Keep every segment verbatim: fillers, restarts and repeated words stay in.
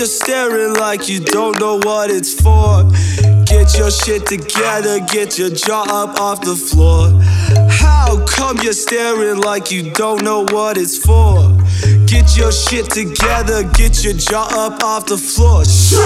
you staring like you don't know what it's for? Get your shit together, get your jaw up off the floor. How come you're staring like you don't know what it's for? Get your shit together, get your jaw up off the floor.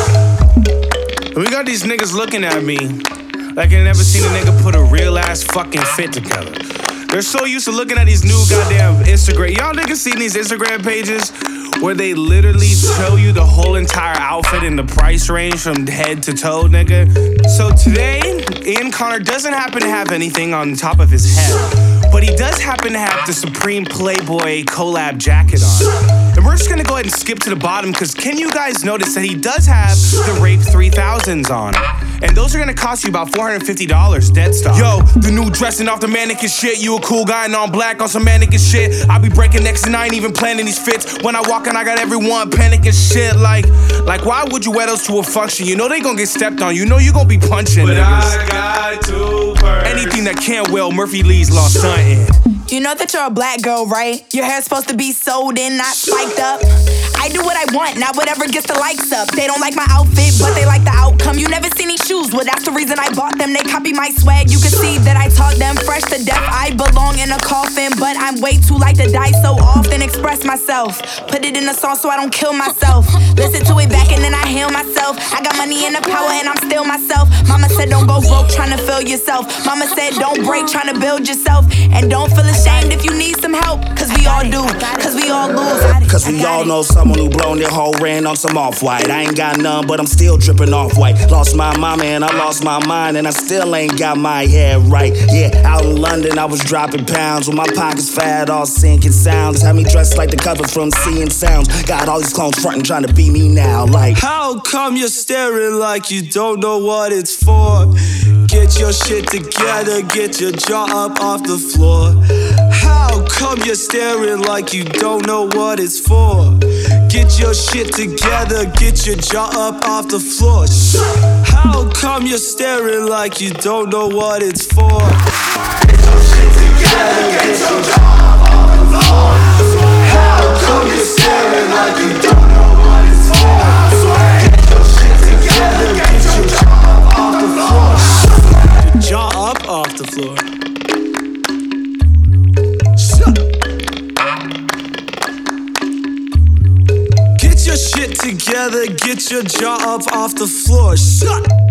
We got these niggas looking at me like I never seen a nigga put a real ass fucking fit together. They're so used to looking at these new goddamn Instagram. Y'all niggas seen these Instagram pages where they literally show you the whole entire outfit and the price range from head to toe, nigga? So today, Ian Connor doesn't happen to have anything on top of his head, but he does happen to have the Supreme Playboy collab jacket on. And we're just gonna go ahead and skip to the bottom, because can you guys notice that he does have the Rape three thousands on? And those are gonna cost you about four hundred fifty dollars dead stock. Yo, the new dressing off the mannequin shit. You a cool guy and all black on some mannequin shit. I be breaking necks and I ain't even planning these fits. When I walk in, I got everyone panicking shit. Like, like why would you wear those to a function? You know they gonna get stepped on. You know you gonna be punching but niggas. I got two birds. Anything that can't well, Murphy Lee's lost something. You know that you're a black girl, right? Your hair's supposed to be sewed in, not spiked up. I do what I want, not whatever gets the likes up. They don't like my outfit, but they like the outcome. You never seen these shoes, well that's the reason I bought them. They copy my swag, you can see that I taught them. Fresh to death, I belong in a coffin, but I'm way too like to die so often. Express myself, put it in a song so I don't kill myself. Listen to it back and then I heal myself. I got money and the power and I'm still myself. Mama said don't go broke trying to fill yourself. Mama said don't break trying to build yourself. And don't feel ashamed if you need some help, cause we all do, cause we all lose. Cause we all know someone who blown their whole ran on some off-white. I ain't got none, but I'm still dripping off-white. Lost my mama and I lost my mind, and I still ain't got my head right. Yeah, out in London I was dropping pounds with my pockets fat, all sinking sounds. Had me dressed like the cover from Seeing Sounds. Got all these clones frontin' trying to beat me now. Like, how come you're staring like you don't know what it's for? Get your shit together, get your jaw up off the floor. How come you're staring like you don't know what it's for? Get your shit together, get your jaw up off the floor. How come you're staring like you don't know what it's for? Get your shit together, get your jaw up off the floor. How come you're staring like you don't know what it's for? Get your shit together, get your jaw up off the floor. Jaw up off the floor. Get your shit together, get your jaw up off the floor. Shut